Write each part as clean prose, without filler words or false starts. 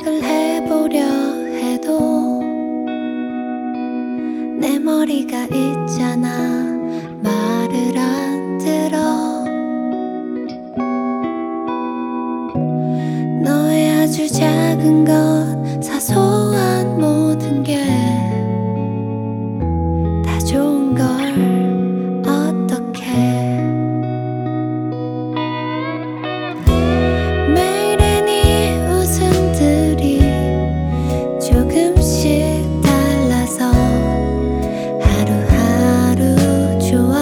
생각을 해보려 해도 내 머리가 있잖아 말을 안 들어. 너의 아주 작은 것 사소한 모든 게 다 좋은 걸 어떡해. 매일의 네 웃음들이 조금씩 달라서 하루하루 좋아.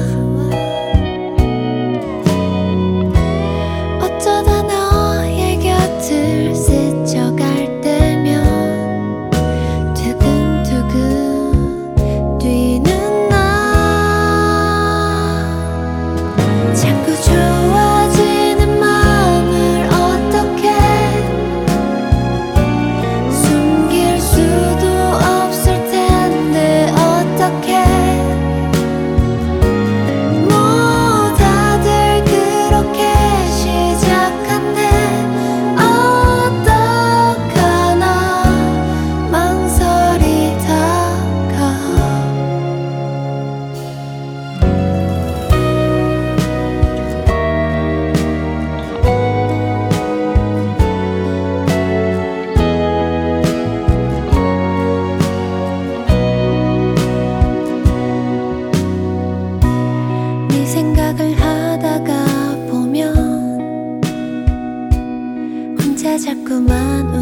어쩌다 너의 곁을 스쳐갈 때면 두근두근 뛰는 나. 자꾸 좋아지는 마음을 어떻게 숨길 수도 없을 텐데 어떻게. 뭐 다들 그렇게 시작한대. 어떡하나 망설이다가 네 생각을 하다가 보면 혼자 자꾸만